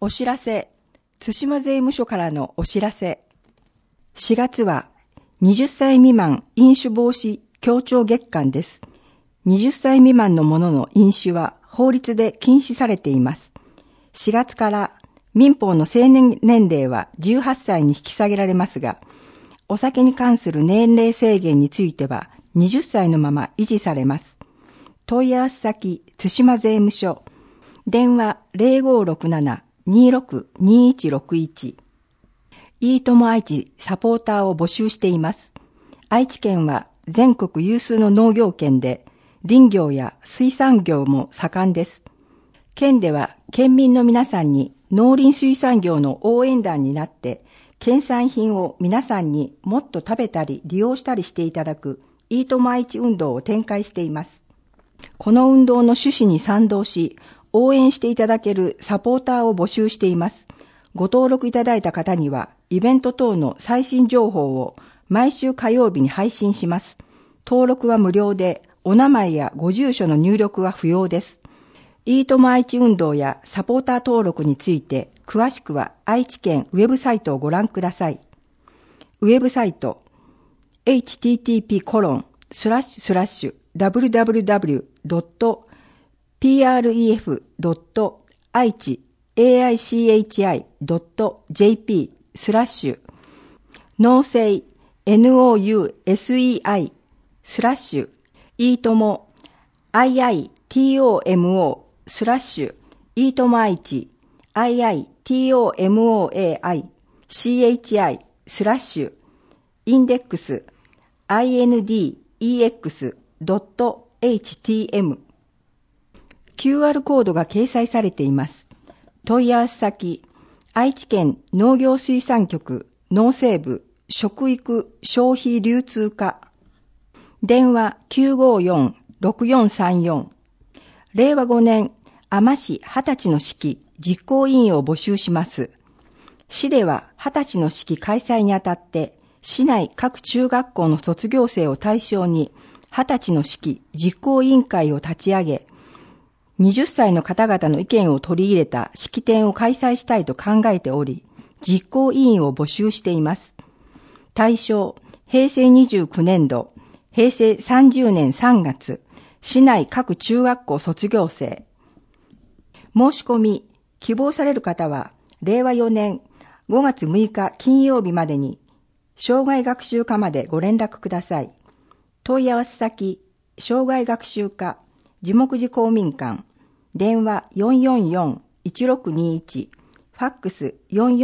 お知らせ、対馬税務署からのお知らせ。4月は20歳未満飲酒防止協調月間です。20歳未満の者の飲酒は法律で禁止されています。4月から民法の成年年齢は18歳に引き下げられますが、お酒に関する年齢制限については20歳のまま維持されます。問い合わせ先、対馬税務署。電話0567-262161。いいとも愛知サポーターを募集しています。愛知県は全国有数の農業県で、林業や水産業も盛んです。県では県民の皆さんに農林水産業の応援団になって、県産品を皆さんにもっと食べたり利用したりしていただくいいとも愛知運動を展開しています。この運動の趣旨に賛同し、応援していただけるサポーターを募集しています。ご登録いただいた方には、イベント等の最新情報を毎週火曜日に配信します。登録は無料で、お名前やご住所の入力は不要です。いいとも愛知運動やサポーター登録について、詳しくは愛知県ウェブサイトをご覧ください。ウェブサイト、http://www.pref.aichi.jp/ 農政NOUSEI/ いいとも IITOMO/ いいとも愛知 IITOMOAI CHI/ インデックス INDEX.htm QR コードが掲載されています。問い合わせ先、愛知県農業水産局農政部食育消費流通課。電話954-6434。令和5年、海士20歳の式実行委員を募集します。市では20歳の式開催にあたって、市内各中学校の卒業生を対象に、20歳の式実行委員会を立ち上げ、20歳の方々の意見を取り入れた式典を開催したいと考えており、実行委員を募集しています。対象、平成29年度、平成30年3月、市内各中学校卒業生。申し込み、希望される方は、令和4年5月6日金曜日までに、障害学習課までご連絡ください。問い合わせ先、障害学習課、地木寺公民館、電話444-1621、ファックス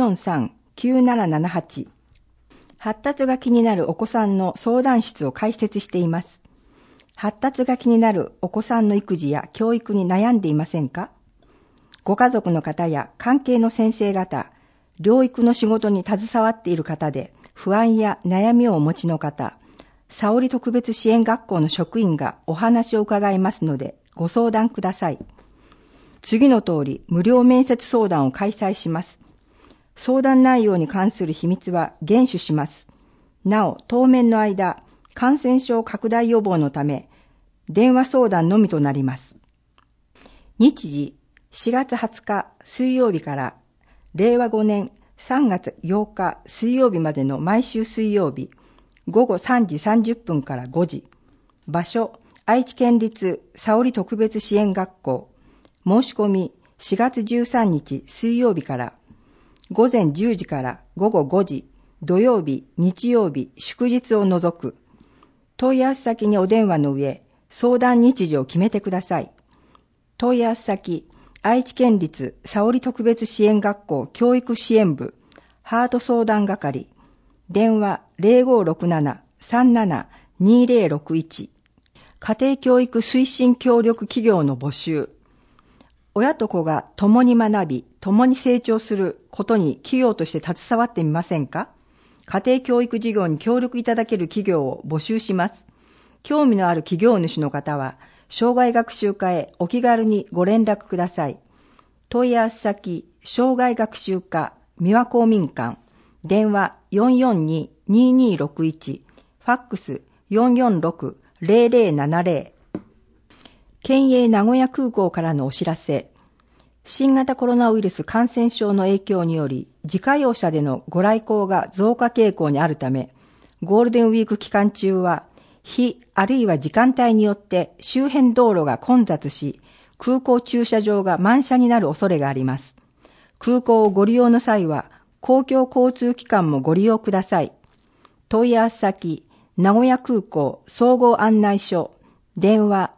443-9778。発達が気になるお子さんの相談室を開設しています。発達が気になるお子さんの育児や教育に悩んでいませんか？ご家族の方や関係の先生方、療育の仕事に携わっている方で不安や悩みをお持ちの方、沙織特別支援学校の職員がお話を伺いますのでご相談ください。次の通り無料面接相談を開催します。相談内容に関する秘密は厳守します。なお、当面の間、感染症拡大予防のため、電話相談のみとなります。日時、4月20日水曜日から令和5年3月8日水曜日までの毎週水曜日、午後3時30分から5時。場所、愛知県立沙織特別支援学校。申し込み、4月13日水曜日から午前10時から午後5時、土曜日、日曜日、祝日を除く。問い合わせ先にお電話の上、相談日時を決めてください。問い合わせ先、愛知県立沙織特別支援学校教育支援部、ハート相談係。電話0567-37-2061。家庭教育推進協力企業の募集。親と子が共に学び、共に成長することに企業として携わってみませんか？家庭教育事業に協力いただける企業を募集します。興味のある企業主の方は、障害学習課へお気軽にご連絡ください。問い合わせ先、障害学習課、三輪公民館、電話442-2261、ファックス446-0070。県営名古屋空港からのお知らせ。 新型コロナウイルス感染症の影響により、自家用車でのご来光が増加傾向にあるため、ゴールデンウィーク期間中は、日あるいは時間帯によって周辺道路が混雑し、空港駐車場が満車になる恐れがあります。空港をご利用の際は、公共交通機関もご利用ください。問い合わせ先、名古屋空港総合案内所、電話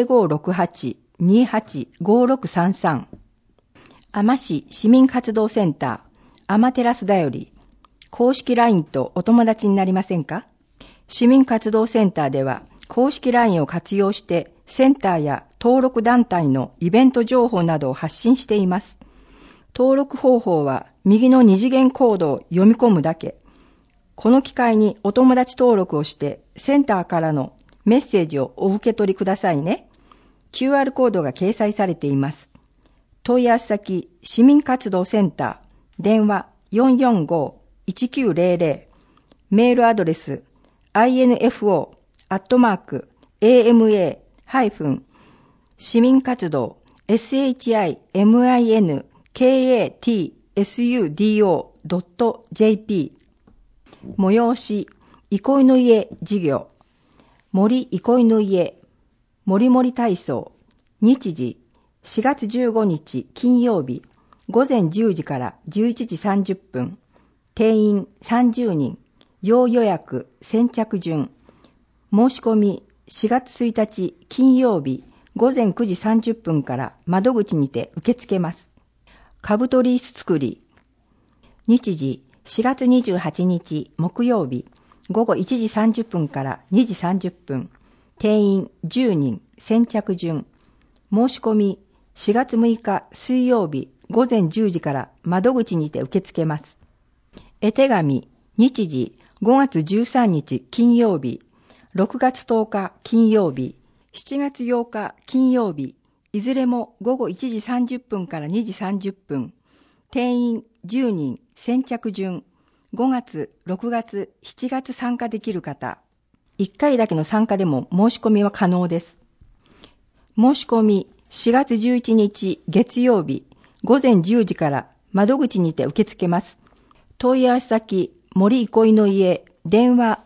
0568-285633。海士市市民活動センター、アマテラスだより、公式 LINE とお友達になりませんか？市民活動センターでは、公式 LINE を活用して、センターや登録団体のイベント情報などを発信しています。登録方法は、右の二次元コードを読み込むだけ。この機会にお友達登録をして、センターからのメッセージをお受け取りくださいね。QR コードが掲載されています。問い合わせ先、市民活動センター、電話 445-1900、メールアドレス、info@ama- 市民活動 shiminkatssudo.jp 催し、憩いの家事業、森憩いの家、もりもり体操、日時、4月15日金曜日、午前10時から11時30分、定員30人、要予約先着順、申し込み4月1日金曜日、午前9時30分から窓口にて受け付けます。兜リース作り、日時、4月28日木曜日、午後1時30分から2時30分、定員10人、先着順、申し込み4月6日水曜日、午前10時から窓口にて受け付けます。絵手紙、日時、5月13日金曜日、6月10日金曜日、7月8日金曜日、いずれも午後1時30分から2時30分、定員10人、先着順、5月、6月、7月参加できる方、1回だけの参加でも申し込みは可能です。申し込み4月11日月曜日、午前10時から窓口にて受け付けます。問い合わせ先、森憩いの家、電話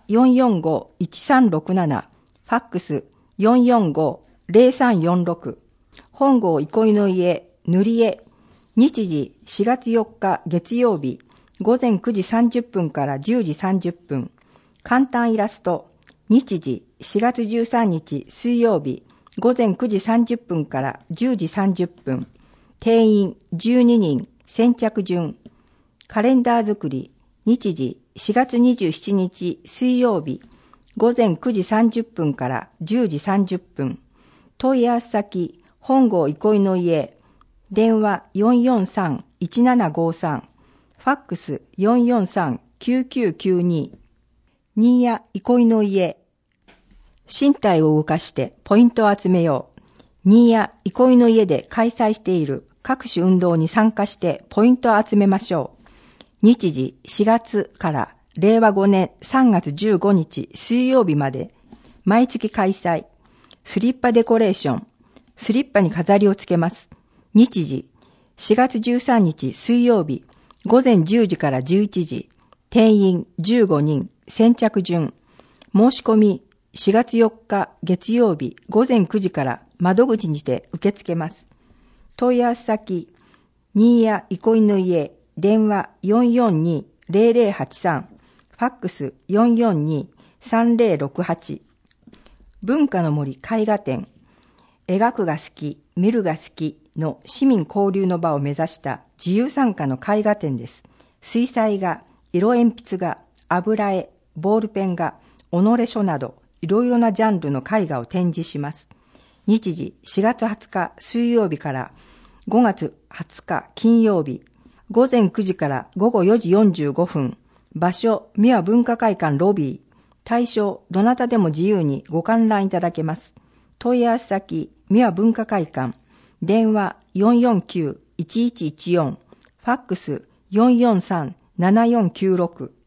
445-1367、ファックス 445-0346、本郷憩いの家、塗り絵、日時4月4日月曜日、午前9時30分から10時30分、簡単イラスト、日時4月13日水曜日、午前9時30分から10時30分、定員12人、先着順、カレンダー作り、日時4月27日水曜日、午前9時30分から10時30分、問い合わせ先、本郷憩いの家、電話 443-1753、ファックス 443-9992、新谷憩いの家、身体を動かしてポイントを集めよう。新谷憩いの家で開催している各種運動に参加してポイントを集めましょう。日時4月から令和5年3月15日水曜日まで毎月開催。スリッパデコレーション。スリッパに飾りをつけます。日時4月13日水曜日午前10時から11時。定員15人。先着順。申し込み4月4日月曜日午前9時から窓口にて受け付けます。問い合わせ先、新谷憩いの家、電話 442-0083、ファックス 442-3068。文化の森絵画展、描くが好き、見るが好きの市民交流の場を目指した自由参加の絵画展です。水彩画、色鉛筆画、油絵、ボールペン画、己書など、いろいろなジャンルの絵画を展示します。日時4月20日水曜日から5月20日金曜日、午前9時から午後4時45分、場所、三輪文化会館ロビー、対象、どなたでも自由にご観覧いただけます。問い合わせ先、三輪文化会館、電話 449-1114、ファックス 443-7496、